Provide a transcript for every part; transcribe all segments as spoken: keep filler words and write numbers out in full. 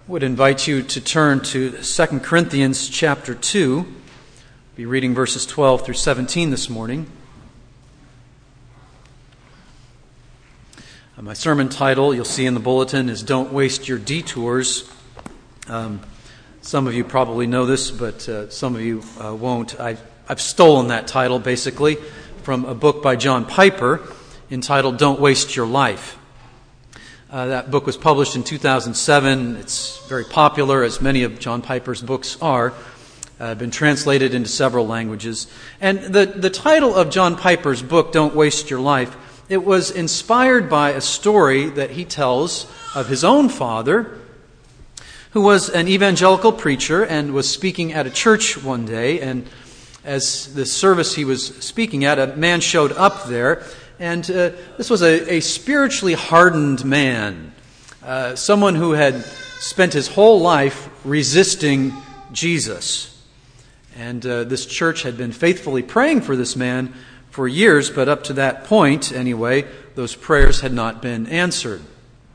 would invite you to turn to Second Corinthians chapter two. I'll be reading verses twelve through seventeen this morning. Uh, my sermon title, you'll see in the bulletin, is Don't Waste Your Detours. Um, some of you probably know this, but uh, some of you uh, won't. I've, I've stolen that title, basically, from a book by John Piper entitled Don't Waste Your Life. Uh, that book was published in two thousand seven. It's very popular, as many of John Piper's books are. Uh, been translated into several languages. And the, the title of John Piper's book, Don't Waste Your Life, it was inspired by a story that he tells of his own father, who was an evangelical preacher and was speaking at a church one day. And as the service he was speaking at, a man showed up there. And uh, this was a, a spiritually hardened man, uh, someone who had spent his whole life resisting Jesus. And uh, this church had been faithfully praying for this man for years, but up to that point, anyway, those prayers had not been answered.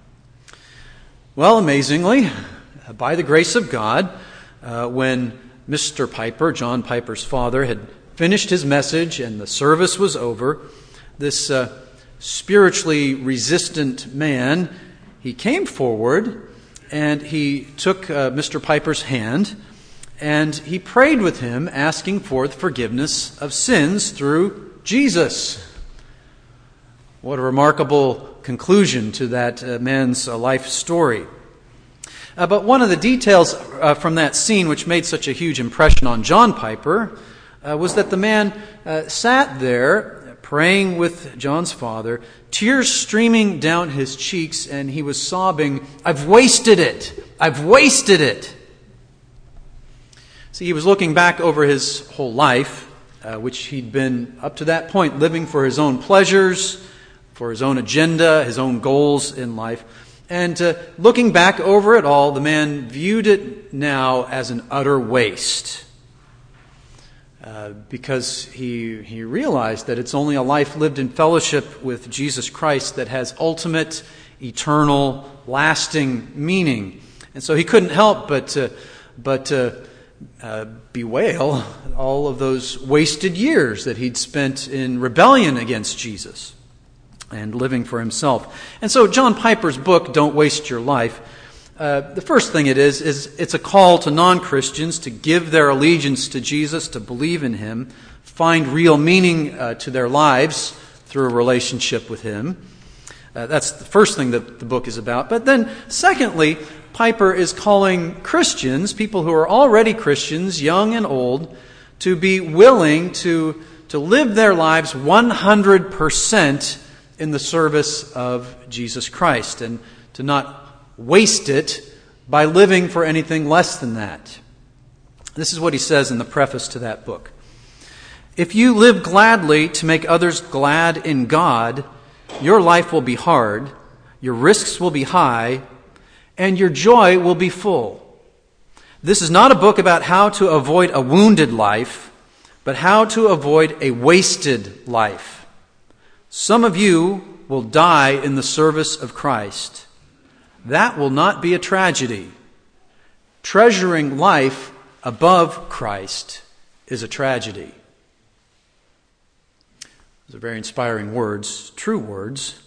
Well, amazingly, by the grace of God, uh, when Mister Piper, John Piper's father, had finished his message and the service was over, this uh, spiritually resistant man, he came forward and he took uh, Mister Piper's hand and he prayed with him, asking for the forgiveness of sins through Jesus. What a remarkable conclusion to that uh, man's uh, life story. Uh, but one of the details uh, from that scene which made such a huge impression on John Piper uh, was that the man uh, sat there praying with John's father, tears streaming down his cheeks, and he was sobbing, "I've wasted it! I've wasted it!" See, he was looking back over his whole life, uh, which he'd been, up to that point, living for his own pleasures, for his own agenda, his own goals in life. And uh, looking back over it all, the man viewed it now as an utter waste. Uh, because he he realized that it's only a life lived in fellowship with Jesus Christ that has ultimate, eternal, lasting meaning. And so he couldn't help but uh, but uh, uh, bewail all of those wasted years that he'd spent in rebellion against Jesus and living for himself. And so John Piper's book, Don't Waste Your Life, Uh, the first thing it is, is it's a call to non-Christians to give their allegiance to Jesus, to believe in Him, find real meaning uh, to their lives through a relationship with Him. Uh, that's the first thing that the book is about. But then, secondly, Piper is calling Christians, people who are already Christians, young and old, to be willing to, to live their lives one hundred percent in the service of Jesus Christ, and to not waste it by living for anything less than that. This is what he says in the preface to that book. If you live gladly to make others glad in God, your life will be hard, your risks will be high, and your joy will be full. This is not a book about how to avoid a wounded life, but how to avoid a wasted life. Some of you will die in the service of Christ. That will not be a tragedy. Treasuring life above Christ is a tragedy. Those are very inspiring words, true words.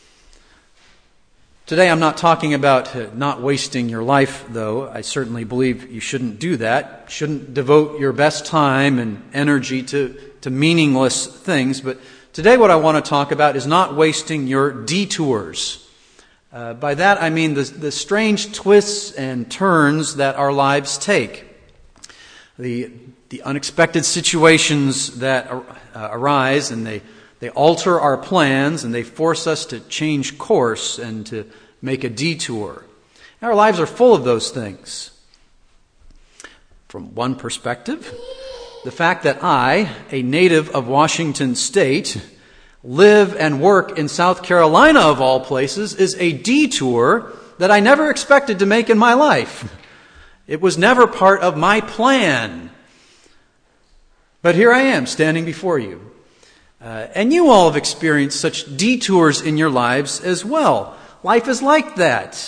Today I'm not talking about uh, not wasting your life, though. I certainly believe you shouldn't do that. Shouldn't devote your best time and energy to, to meaningless things. But today what I want to talk about is not wasting your detours. Uh, by that I mean the, the strange twists and turns that our lives take. The, the unexpected situations that uh, arise, and they, they alter our plans, and they force us to change course and to make a detour. Our lives are full of those things. From one perspective, the fact that I, a native of Washington State, live and work in South Carolina, of all places, is a detour that I never expected to make in my life. It was never part of my plan. But here I am, standing before you. Uh, and you all have experienced such detours in your lives as well. Life is like that.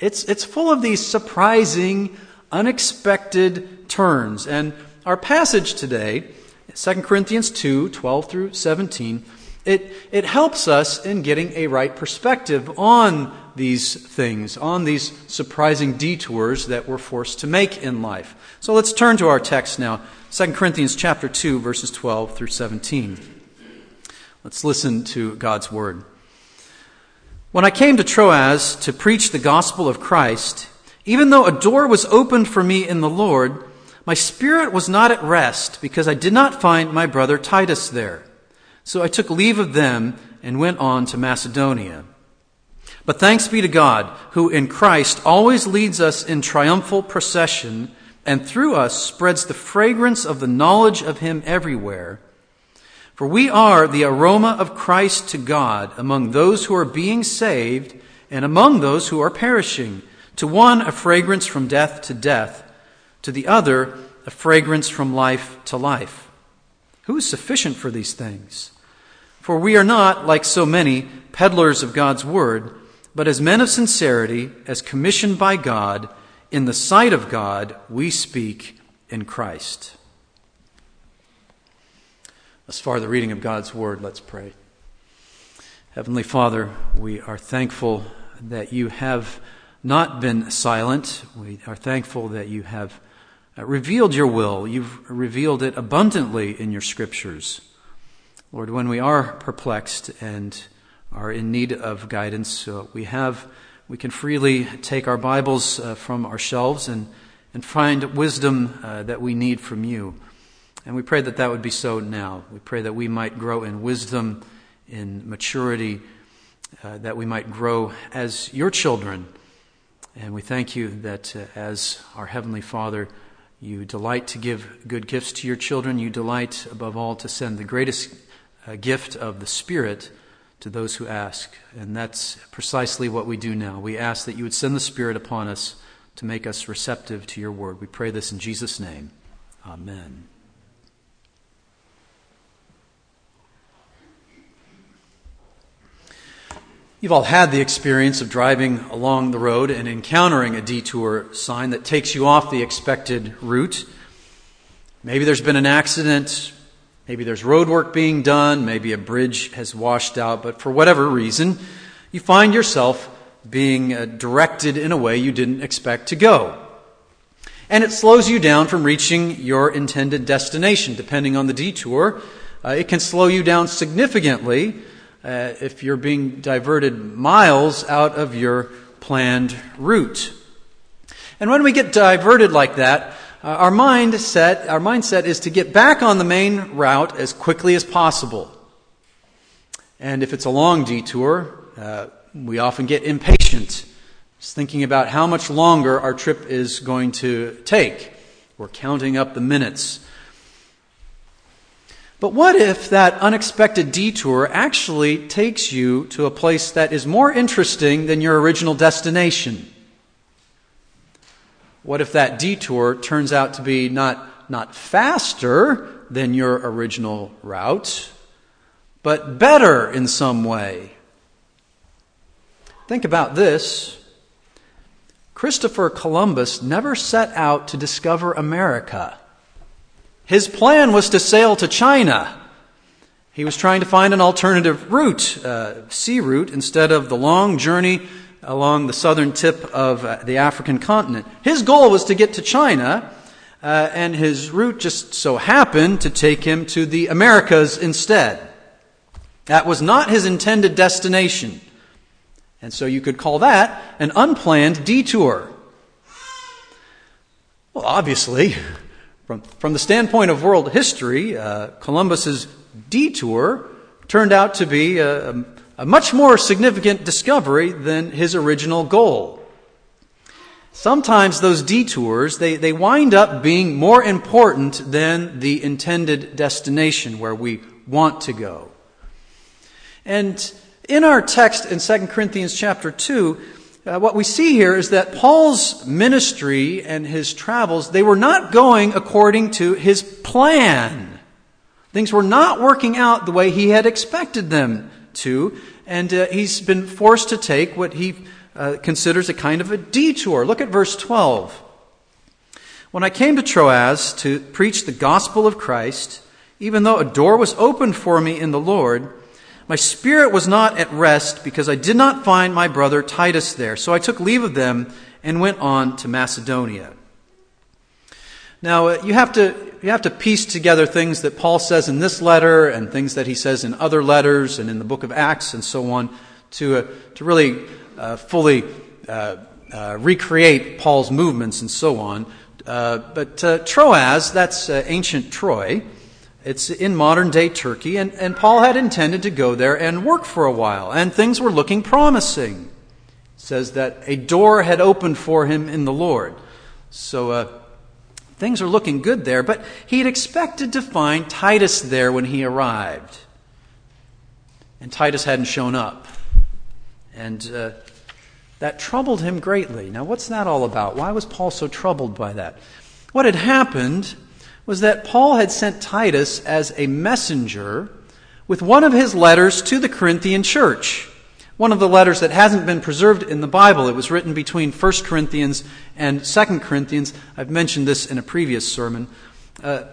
It's, it's full of these surprising, unexpected turns. And our passage today, Second Corinthians two, twelve through seventeen, it, it helps us in getting a right perspective on these things, on these surprising detours that we're forced to make in life. So let's turn to our text now, Second Corinthians chapter two, verses twelve through seventeen. Let's listen to God's word. When I came to Troas to preach the gospel of Christ, even though a door was opened for me in the Lord, my spirit was not at rest because I did not find my brother Titus there. So I took leave of them and went on to Macedonia. But thanks be to God, who in Christ always leads us in triumphal procession and through us spreads the fragrance of the knowledge of him everywhere. For we are the aroma of Christ to God among those who are being saved and among those who are perishing. To one, a fragrance from death to death. To the other, a fragrance from life to life. Who is sufficient for these things? For we are not, like so many, peddlers of God's word, but as men of sincerity, as commissioned by God, in the sight of God, we speak in Christ. Thus far, the reading of God's word. Let's pray. Heavenly Father, we are thankful that you have not been silent. We are thankful that you have revealed your will. You've revealed it abundantly in your scriptures. Lord, when we are perplexed and are in need of guidance, uh, we have, we can freely take our Bibles uh, from our shelves and, and find wisdom uh, that we need from you. And we pray that that would be so now. We pray that we might grow in wisdom, in maturity, uh, that we might grow as your children. And we thank you that uh, as our Heavenly Father, you delight to give good gifts to your children. You delight, above all, to send the greatest uh, gift of the Spirit to those who ask. And that's precisely what we do now. We ask that you would send the Spirit upon us to make us receptive to your word. We pray this in Jesus' name. Amen. You've all had the experience of driving along the road and encountering a detour sign that takes you off the expected route. Maybe there's been an accident, maybe there's road work being done, maybe a bridge has washed out, but for whatever reason, you find yourself being uh, directed in a way you didn't expect to go. And it slows you down from reaching your intended destination. Depending on the detour, uh, it can slow you down significantly Uh, if you're being diverted miles out of your planned route. And when we get diverted like that, uh, our mindset, our mindset is to get back on the main route as quickly as possible. And if it's a long detour, uh, we often get impatient, just thinking about how much longer our trip is going to take. We're counting up the minutes. But what if that unexpected detour actually takes you to a place that is more interesting than your original destination? What if that detour turns out to be not, not faster than your original route, but better in some way? Think about this. Christopher Columbus never set out to discover America. His plan was to sail to China. He was trying to find an alternative route, uh, sea route, instead of the long journey along the southern tip of uh, the African continent. His goal was to get to China, uh, and his route just so happened to take him to the Americas instead. That was not his intended destination. And so you could call that an unplanned detour. Well, obviously, From, from the standpoint of world history, uh, Columbus's detour turned out to be a, a much more significant discovery than his original goal. Sometimes those detours, they, they wind up being more important than the intended destination where we want to go. And in our text in Second Corinthians chapter two, Uh, what we see here is that Paul's ministry and his travels, they were not going according to his plan. Things were not working out the way he had expected them to, and uh, he's been forced to take what he uh, considers a kind of a detour. Look at verse twelve. When I came to Troas to preach the gospel of Christ, even though a door was opened for me in the Lord, my spirit was not at rest because I did not find my brother Titus there. So I took leave of them and went on to Macedonia. Now, uh, you have to you have to piece together things that Paul says in this letter and things that he says in other letters and in the book of Acts and so on to uh, to really uh, fully uh, uh, recreate Paul's movements and so on. Uh, but uh, Troas, that's uh, ancient Troy. It's in modern-day Turkey, and, and Paul had intended to go there and work for a while, and things were looking promising. It says that a door had opened for him in the Lord. So uh, things are looking good there, but he had expected to find Titus there when he arrived. And Titus hadn't shown up. And uh, that troubled him greatly. Now, what's that all about? Why was Paul so troubled by that? What had happened was that Paul had sent Titus as a messenger with one of his letters to the Corinthian church. One of the letters that hasn't been preserved in the Bible. It was written between First Corinthians and Second Corinthians. I've mentioned this in a previous sermon. Uh,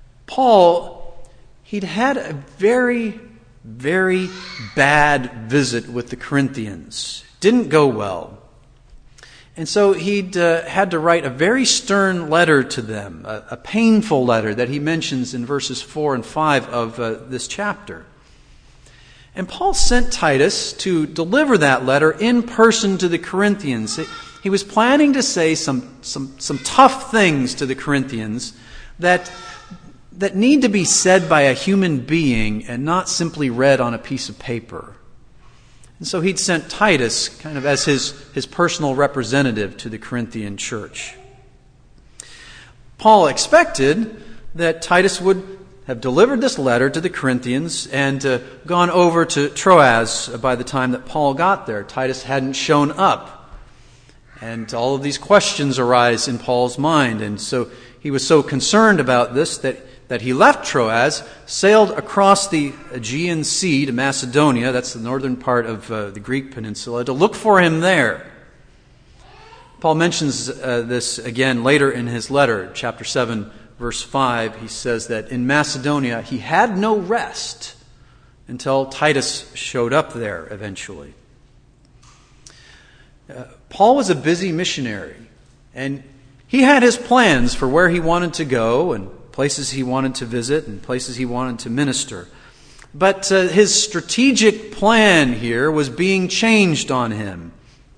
Paul, he'd had a very, very bad visit with the Corinthians. Didn't go well. And so he'd uh, had to write a very stern letter to them, a, a painful letter that he mentions in verses four and five of uh, this chapter. And Paul sent Titus to deliver that letter in person to the Corinthians. He was planning to say some some some tough things to the Corinthians that that need to be said by a human being and not simply read on a piece of paper. And so he'd sent Titus kind of as his, his personal representative to the Corinthian church. Paul expected that Titus would have delivered this letter to the Corinthians and uh, gone over to Troas by the time that Paul got there. Titus hadn't shown up. And all of these questions arise in Paul's mind. And so he was so concerned about this that that he left Troas, sailed across the Aegean Sea to Macedonia, that's the northern part of uh, the Greek peninsula, to look for him there. Paul mentions uh, this again later in his letter, chapter seven, verse five. He says that in Macedonia he had no rest until Titus showed up there eventually. Uh, Paul was a busy missionary, and he had his plans for where he wanted to go and places he wanted to visit and places he wanted to minister. But uh, his strategic plan here was being changed on him.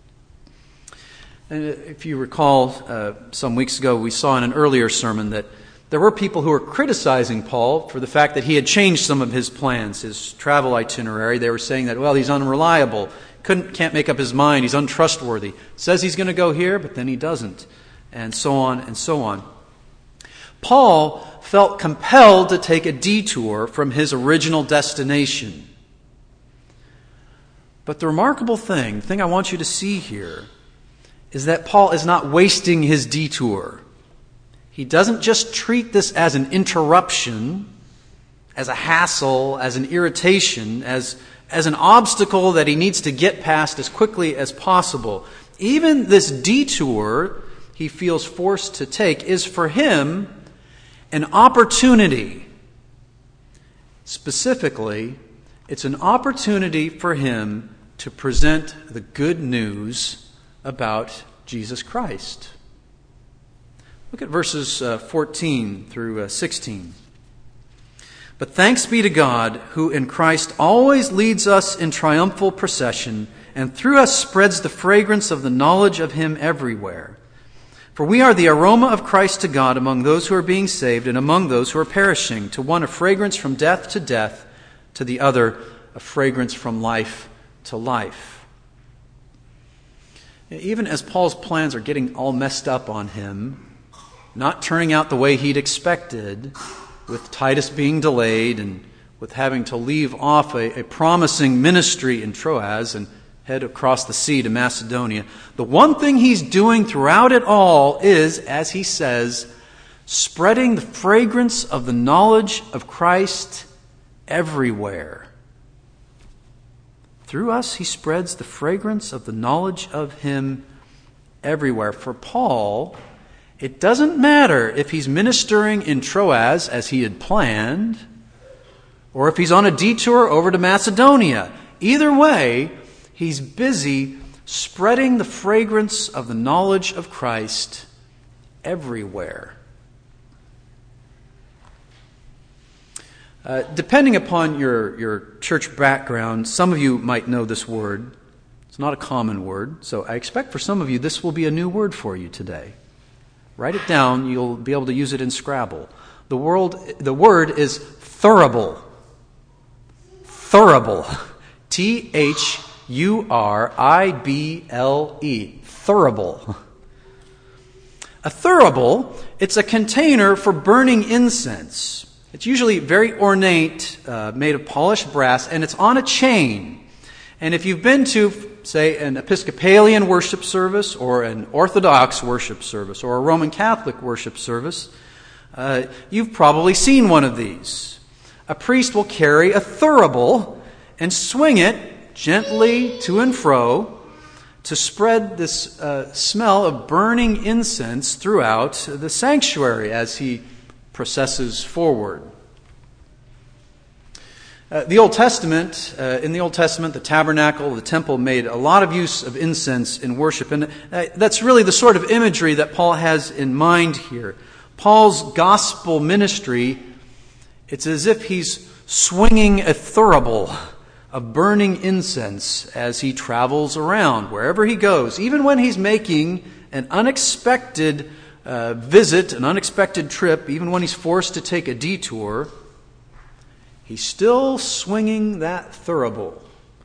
And if you recall, uh, some weeks ago we saw in an earlier sermon that there were people who were criticizing Paul for the fact that he had changed some of his plans, his travel itinerary. They were saying that, well, he's unreliable, couldn't, can't make up his mind, he's untrustworthy. Says he's going to go here, but then he doesn't, and so on and so on. Paul felt compelled to take a detour from his original destination. But the remarkable thing, the thing I want you to see here, is that Paul is not wasting his detour. He doesn't just treat this as an interruption, as a hassle, as an irritation, as, as an obstacle that he needs to get past as quickly as possible. Even this detour he feels forced to take is for him an opportunity. Specifically, it's an opportunity for him to present the good news about Jesus Christ. Look at verses uh, fourteen through uh, sixteen. But thanks be to God, who in Christ always leads us in triumphal procession, and through us spreads the fragrance of the knowledge of Him everywhere. For we are the aroma of Christ to God among those who are being saved and among those who are perishing. To one a fragrance from death to death, to the other a fragrance from life to life. Even as Paul's plans are getting all messed up on him, not turning out the way he'd expected, with Titus being delayed and with having to leave off a, a promising ministry in Troas and head across the sea to Macedonia, the one thing he's doing throughout it all is, as he says, spreading the fragrance of the knowledge of Christ everywhere. Through us, he spreads the fragrance of the knowledge of him everywhere. For Paul, it doesn't matter if he's ministering in Troas as he had planned, or if he's on a detour over to Macedonia. Either way, he's busy spreading the fragrance of the knowledge of Christ everywhere. Uh, depending upon your, your church background, some of you might know this word. It's not a common word, so I expect for some of you this will be a new word for you today. Write it down. You'll be able to use it in Scrabble. The, world, the word is thurible. Thurible. T H U R I B L E. Thurible. A thurible, it's a container for burning incense. It's usually very ornate, uh, made of polished brass, and it's on a chain. And if you've been to, say, an Episcopalian worship service or an Orthodox worship service or a Roman Catholic worship service, uh, you've probably seen one of these. A priest will carry a thurible and swing it gently to and fro to spread this uh, smell of burning incense throughout the sanctuary as he processes forward. Uh, the Old Testament, uh, in the Old Testament, the tabernacle, the temple made a lot of use of incense in worship. And uh, that's really the sort of imagery that Paul has in mind here. Paul's gospel ministry, it's as if he's swinging a thurible of burning incense as he travels around, wherever he goes. Even when he's making an unexpected uh, visit, an unexpected trip, even when he's forced to take a detour, he's still swinging that thurible.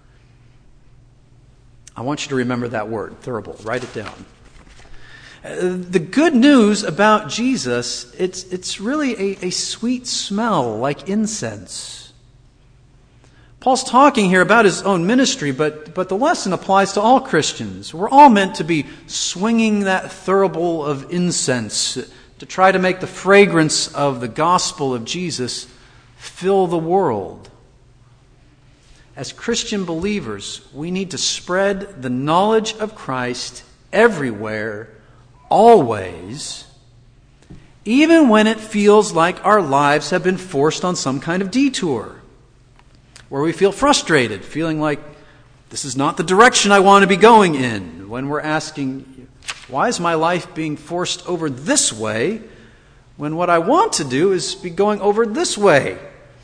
I want you to remember that word, thurible. Write it down. Uh, the good news about Jesus, it's, it's really a, a sweet smell like incense. Paul's talking here about his own ministry, but, but the lesson applies to all Christians. We're all meant to be swinging that thurible of incense to try to make the fragrance of the gospel of Jesus fill the world. As Christian believers, we need to spread the knowledge of Christ everywhere, always, even when it feels like our lives have been forced on some kind of detour, where we feel frustrated, feeling like this is not the direction I want to be going in, when we're asking, why is my life being forced over this way when what I want to do is be going over this way?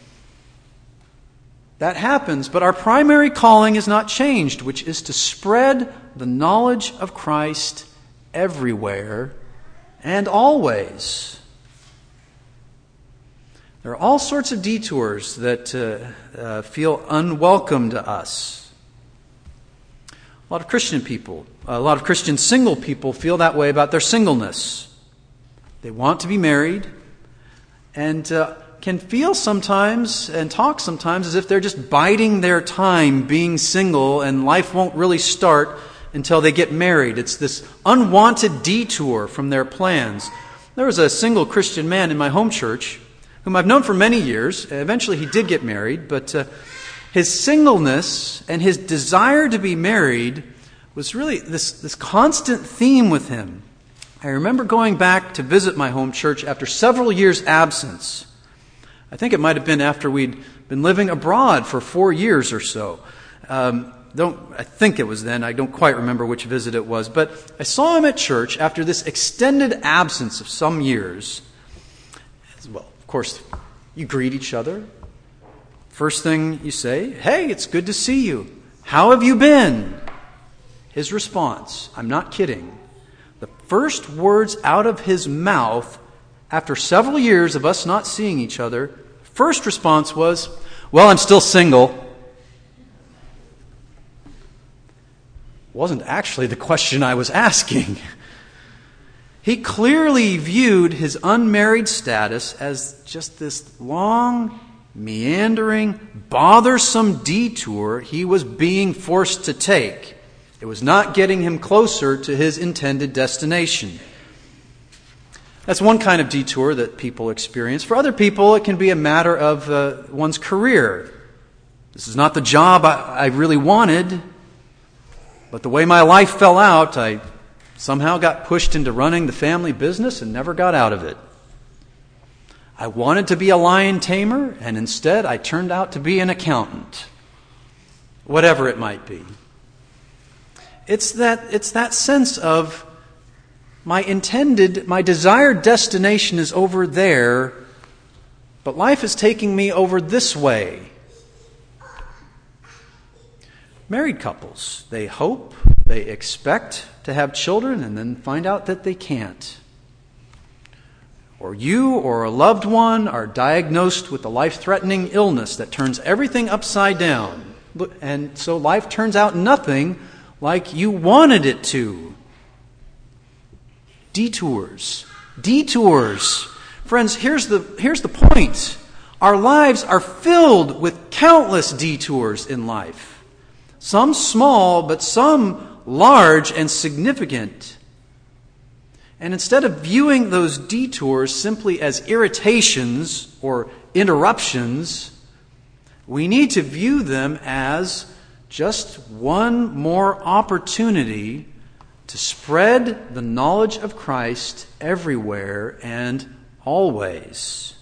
That happens, but our primary calling is not changed, which is to spread the knowledge of Christ everywhere and always. There are all sorts of detours that uh, uh, feel unwelcome to us. A lot of Christian people, a lot of Christian single people feel that way about their singleness. They want to be married and uh, can feel sometimes and talk sometimes as if they're just biding their time being single and life won't really start until they get married. It's this unwanted detour from their plans. There was a single Christian man in my home church whom I've known for many years. Eventually he did get married, but uh, his singleness and his desire to be married was really this, this constant theme with him. I remember going back to visit my home church after several years' absence. I think it might have been after we'd been living abroad for four years or so. Um, don't I think it was then. I don't quite remember which visit it was. But I saw him at church after this extended absence of some years. Well, of course, you greet each other. First thing you say, "Hey, it's good to see you. How have you been?" His response, I'm not kidding. The first words out of his mouth after several years of us not seeing each other, first response was, "Well, I'm still single." Wasn't actually the question I was asking. He clearly viewed his unmarried status as just this long, meandering, bothersome detour he was being forced to take. It was not getting him closer to his intended destination. That's one kind of detour that people experience. For other people, it can be a matter of uh, one's career. This is not the job I, I really wanted, but the way my life fell out, I somehow got pushed into running the family business and never got out of it. I wanted to be a lion tamer, and instead I turned out to be an accountant. Whatever it might be. It's that, it's that sense of my intended, my desired destination is over there, but life is taking me over this way. Married couples, they hope, they expect to have children and then find out that they can't. Or you or a loved one are diagnosed with a life-threatening illness that turns everything upside down. And so life turns out nothing like you wanted it to. Detours. Detours. Friends, here's the, here's the point. Our lives are filled with countless detours in life. Some small, but some large and significant. And instead of viewing those detours simply as irritations or interruptions, we need to view them as just one more opportunity to spread the knowledge of Christ everywhere and always.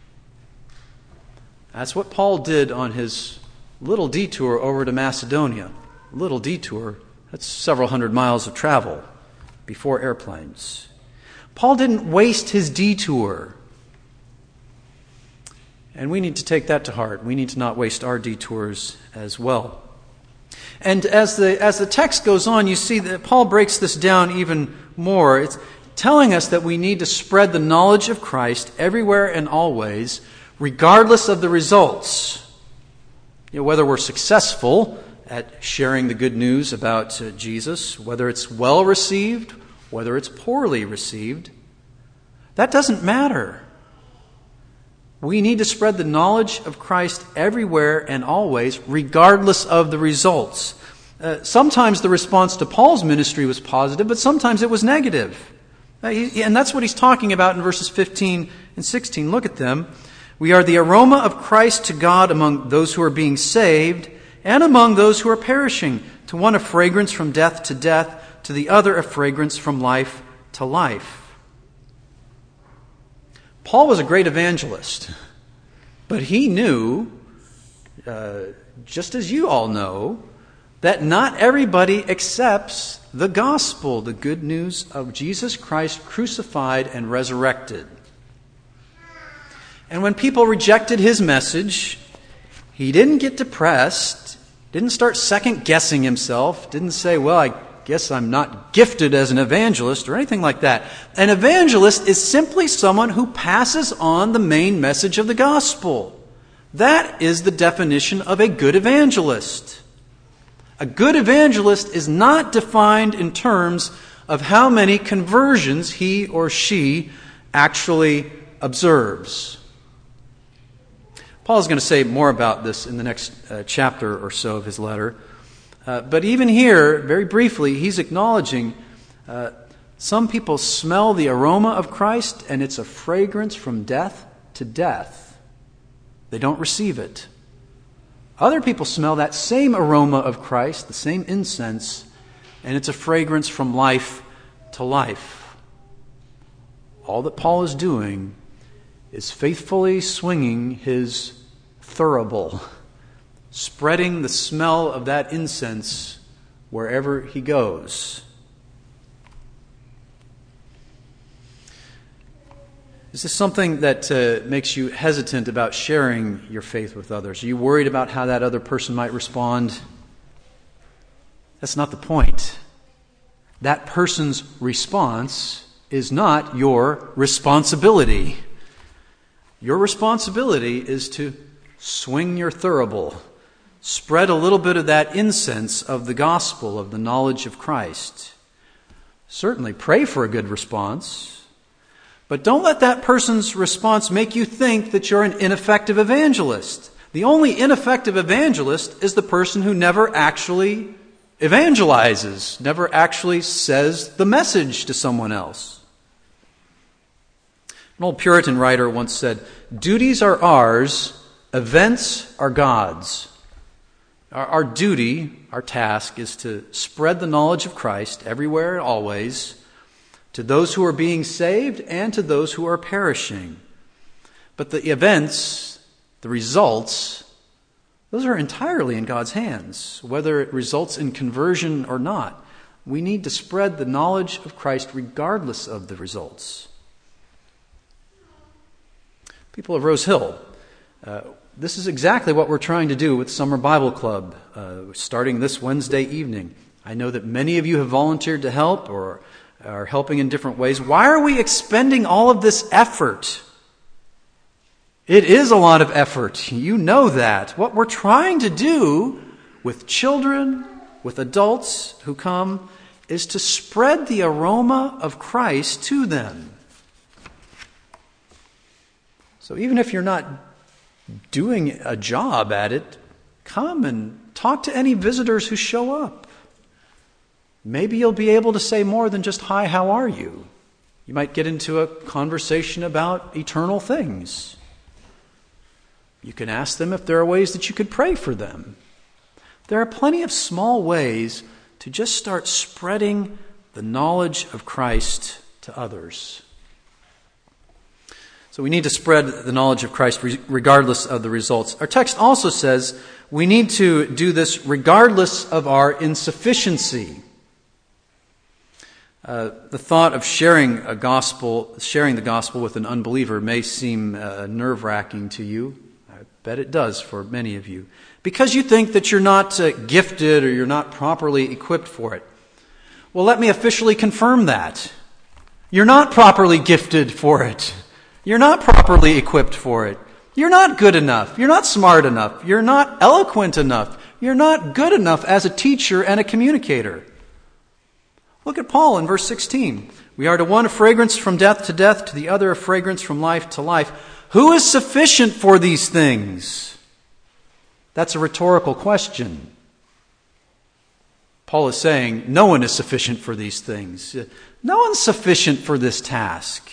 That's what Paul did on his little detour over to Macedonia. Little detour, that's several hundred miles of travel before airplanes. Paul didn't waste his detour. And we need to take that to heart. We need to not waste our detours as well. And as the as the text goes on, you see that Paul breaks this down even more. It's telling us that we need to spread the knowledge of Christ everywhere and always, regardless of the results. You know, whether we're successful at sharing the good news about uh, Jesus, whether it's well received, whether it's poorly received, that doesn't matter. We need to spread the knowledge of Christ everywhere and always, regardless of the results. Uh, sometimes the response to Paul's ministry was positive, but sometimes it was negative. Uh, he, and that's what he's talking about in verses fifteen and sixteen. Look at them. We are the aroma of Christ to God among those who are being saved and among those who are perishing. To one a fragrance from death to death, to the other a fragrance from life to life. Paul was a great evangelist, but he knew, uh, just as you all know, that not everybody accepts the gospel, the good news of Jesus Christ crucified and resurrected. And when people rejected his message, he didn't get depressed, didn't start second-guessing himself, didn't say, well, I guess I'm not gifted as an evangelist or anything like that. An evangelist is simply someone who passes on the main message of the gospel. That is the definition of a good evangelist. A good evangelist is not defined in terms of how many conversions he or she actually observes. Paul is going to say more about this in the next uh, chapter or so of his letter. Uh, but even here, very briefly, he's acknowledging uh, some people smell the aroma of Christ and it's a fragrance from death to death. They don't receive it. Other people smell that same aroma of Christ, the same incense, and it's a fragrance from life to life. All that Paul is doing is faithfully swinging his thurible, spreading the smell of that incense wherever he goes. Is this something that uh, makes you hesitant about sharing your faith with others? Are you worried about how that other person might respond? That's not the point. That person's response is not your responsibility. Your responsibility is to swing your thurible, spread a little bit of that incense of the gospel, of the knowledge of Christ. Certainly pray for a good response, but don't let that person's response make you think that you're an ineffective evangelist. The only ineffective evangelist is the person who never actually evangelizes, never actually says the message to someone else. An old Puritan writer once said, "Duties are ours, events are God's." Our, our duty, our task, is to spread the knowledge of Christ everywhere and always to those who are being saved and to those who are perishing. But the events, the results, those are entirely in God's hands, whether it results in conversion or not. We need to spread the knowledge of Christ regardless of the results. People of Rose Hill, uh, this is exactly what we're trying to do with Summer Bible Club, uh, starting this Wednesday evening. I know that many of you have volunteered to help or are helping in different ways. Why are we expending all of this effort? It is a lot of effort. You know that. What we're trying to do with children, with adults who come, is to spread the aroma of Christ to them. So even if you're not doing a job at it, come and talk to any visitors who show up. Maybe you'll be able to say more than just, "Hi, how are you?" You might get into a conversation about eternal things. You can ask them if there are ways that you could pray for them. There are plenty of small ways to just start spreading the knowledge of Christ to others. So we need to spread the knowledge of Christ regardless of the results. Our text also says we need to do this regardless of our insufficiency. Uh, the thought of sharing a gospel, sharing the gospel with an unbeliever may seem uh, nerve-wracking to you. I bet it does for many of you. Because you think that you're not uh, gifted or you're not properly equipped for it. Well, let me officially confirm that. You're not properly gifted for it. You're not properly equipped for it. You're not good enough. You're not smart enough. You're not eloquent enough. You're not good enough as a teacher and a communicator. Look at Paul in verse sixteen. We are to one a fragrance from death to death, to the other a fragrance from life to life. Who is sufficient for these things? That's a rhetorical question. Paul is saying no one is sufficient for these things. No one's sufficient for this task.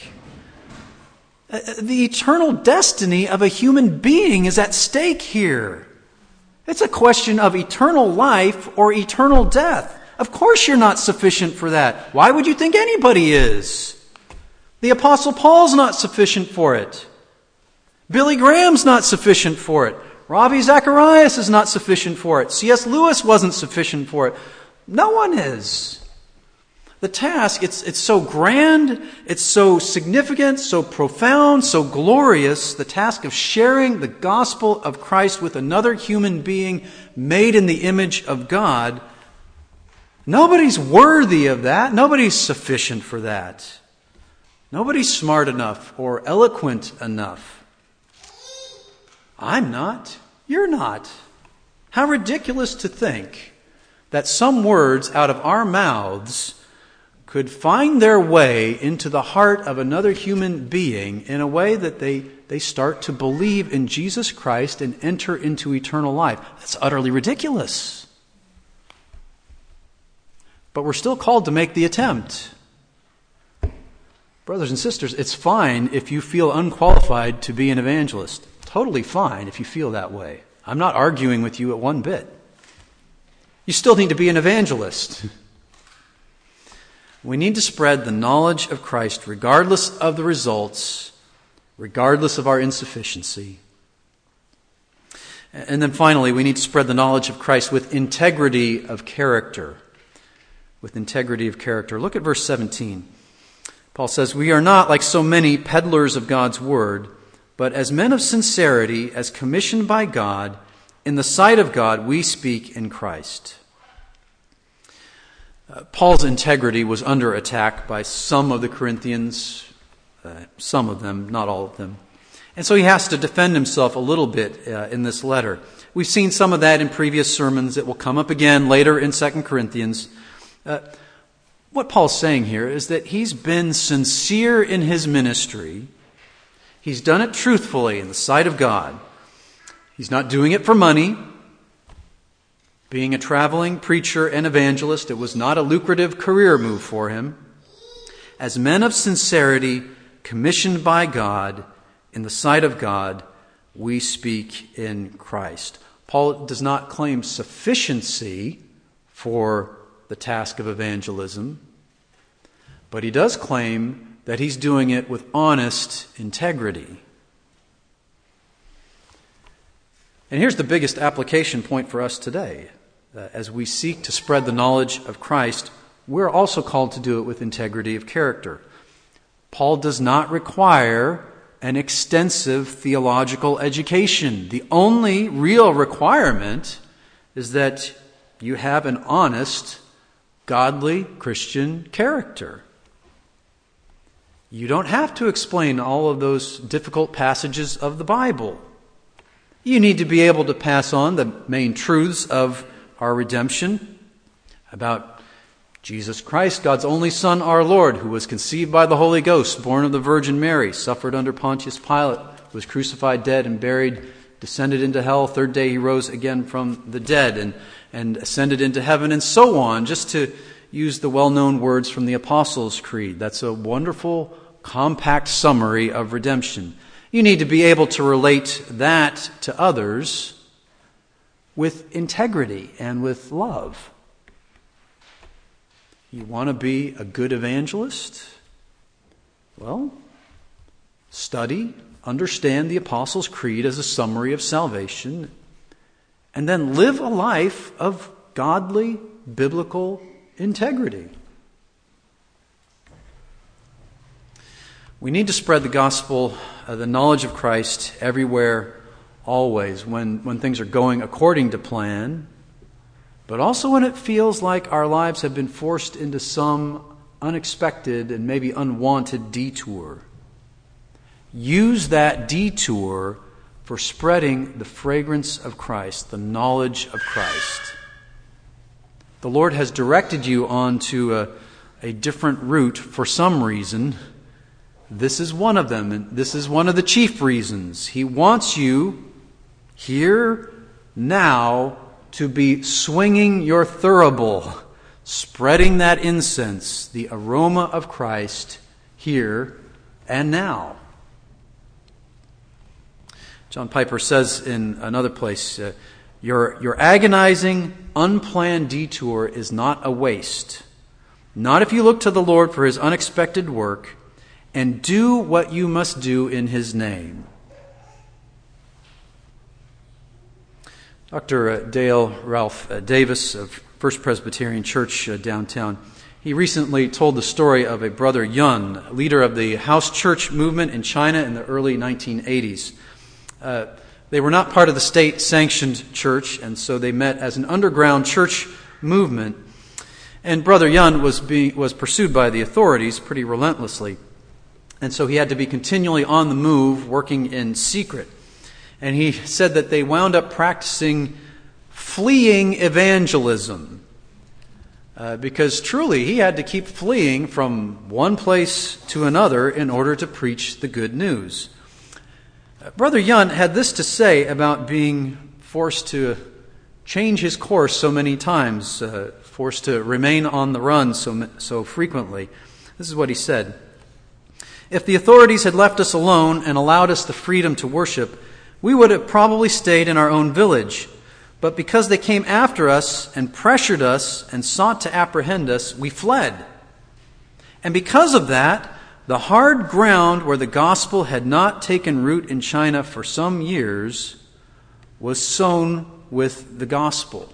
The eternal destiny of a human being is at stake here. It's a question of eternal life or eternal death. Of course you're not sufficient for that. Why would you think anybody is? The Apostle Paul's not sufficient for it. Billy Graham's not sufficient for it. Ravi Zacharias is not sufficient for it. C S Lewis wasn't sufficient for it. No one is. The task, it's, it's so grand, it's so significant, so profound, so glorious, the task of sharing the gospel of Christ with another human being made in the image of God. Nobody's worthy of that. Nobody's sufficient for that. Nobody's smart enough or eloquent enough. I'm not. You're not. How ridiculous to think that some words out of our mouths could find their way into the heart of another human being in a way that they, they start to believe in Jesus Christ and enter into eternal life. That's utterly ridiculous. But we're still called to make the attempt. Brothers and sisters, it's fine if you feel unqualified to be an evangelist. Totally fine if you feel that way. I'm not arguing with you at one bit. You still need to be an evangelist. We need to spread the knowledge of Christ regardless of the results, regardless of our insufficiency. And then finally, we need to spread the knowledge of Christ with integrity of character. With integrity of character. Look at verse seventeen. Paul says, "We are not like so many peddlers of God's word, but as men of sincerity, as commissioned by God, in the sight of God, we speak in Christ." Uh, Paul's integrity was under attack by some of the Corinthians, uh, some of them, not all of them. And so he has to defend himself a little bit uh, in this letter. We've seen some of that in previous sermons. It will come up again later in Second Corinthians. Uh, what Paul's saying here is that he's been sincere in his ministry. He's done it truthfully in the sight of God. He's not doing it for money. Being a traveling preacher and evangelist, it was not a lucrative career move for him. As men of sincerity, commissioned by God, in the sight of God, we speak in Christ. Paul does not claim sufficiency for the task of evangelism, but he does claim that he's doing it with honest integrity. And here's the biggest application point for us today. Uh, as we seek to spread the knowledge of Christ, we're also called to do it with integrity of character. Paul does not require an extensive theological education. The only real requirement is that you have an honest, godly Christian character. You don't have to explain all of those difficult passages of the Bible. You need to be able to pass on the main truths of our redemption about Jesus Christ, God's only Son, our Lord, who was conceived by the Holy Ghost, born of the Virgin Mary, suffered under Pontius Pilate, was crucified, dead, and buried, descended into hell. Third day he rose again from the dead and, and ascended into heaven, and so on, just to use the well-known words from the Apostles' Creed. That's a wonderful, compact summary of redemption. You need to be able to relate that to others with integrity and with love. You want to be a good evangelist? Well, study, understand the Apostles' Creed as a summary of salvation, and then live a life of godly, biblical integrity. We need to spread the gospel, uh, the knowledge of Christ, everywhere, always, when, when things are going according to plan, but also when it feels like our lives have been forced into some unexpected and maybe unwanted detour. Use that detour for spreading the fragrance of Christ, the knowledge of Christ. The Lord has directed you onto a, a different route for some reason. This is one of them, and this is one of the chief reasons. He wants you here, now, to be swinging your thurible, spreading that incense, the aroma of Christ, here and now. John Piper says in another place, uh, your, your agonizing, unplanned detour is not a waste. Not if you look to the Lord for His unexpected work and do what you must do in His name. Doctor Dale Ralph Davis of First Presbyterian Church downtown, he recently told the story of a brother Yun, leader of the house church movement in China in the early nineteen eighties. Uh, they were not part of the state-sanctioned church, and so they met as an underground church movement. And Brother Yun was being was pursued by the authorities pretty relentlessly, and so he had to be continually on the move, working in secret. And he said that they wound up practicing fleeing evangelism. Uh, because truly he had to keep fleeing from one place to another in order to preach the good news. Uh, Brother Yun had this to say about being forced to change his course so many times, uh, forced to remain on the run so, so frequently. This is what he said. If the authorities had left us alone and allowed us the freedom to worship, we would have probably stayed in our own village. But because they came after us and pressured us and sought to apprehend us, we fled. And because of that, the hard ground where the gospel had not taken root in China for some years was sown with the gospel.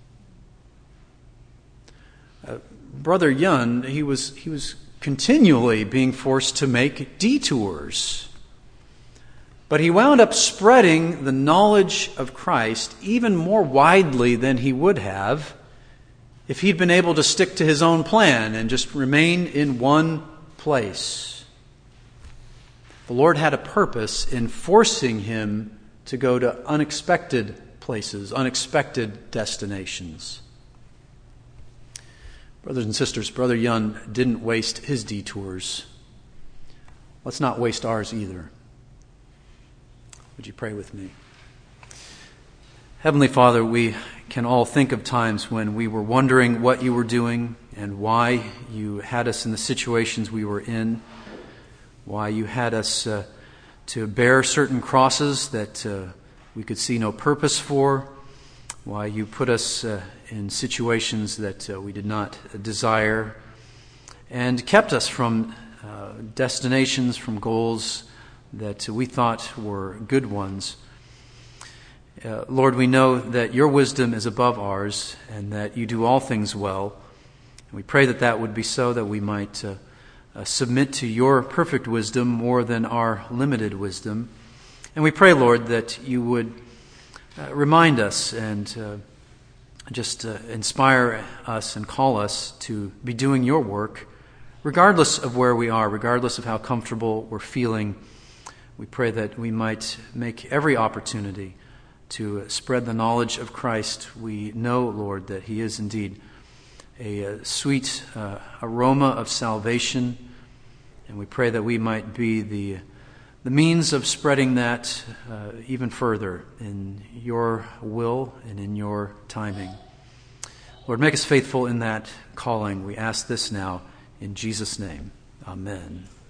Uh, Brother Yun, he was he was continually being forced to make detours. But he wound up spreading the knowledge of Christ even more widely than he would have if he'd been able to stick to his own plan and just remain in one place. The Lord had a purpose in forcing him to go to unexpected places, unexpected destinations. Brothers and sisters, Brother Yun didn't waste his detours. Let's not waste ours either. Would you pray with me? Heavenly Father, we can all think of times when we were wondering what you were doing and why you had us in the situations we were in, why you had us uh, to bear certain crosses that uh, we could see no purpose for, why you put us uh, in situations that uh, we did not desire, and kept us from uh, destinations, from goals that we thought were good ones. Uh, Lord, we know that your wisdom is above ours and that you do all things well. And we pray that that would be so, that we might uh, uh, submit to your perfect wisdom more than our limited wisdom. And we pray, Lord, that you would uh, remind us and uh, just uh, inspire us and call us to be doing your work, regardless of where we are, regardless of how comfortable we're feeling. We pray that we might make every opportunity to spread the knowledge of Christ. We know, Lord, that he is indeed a, a sweet uh, aroma of salvation, and we pray that we might be the, the means of spreading that uh, even further in your will and in your timing. Lord, make us faithful in that calling. We ask this now in Jesus' name. Amen.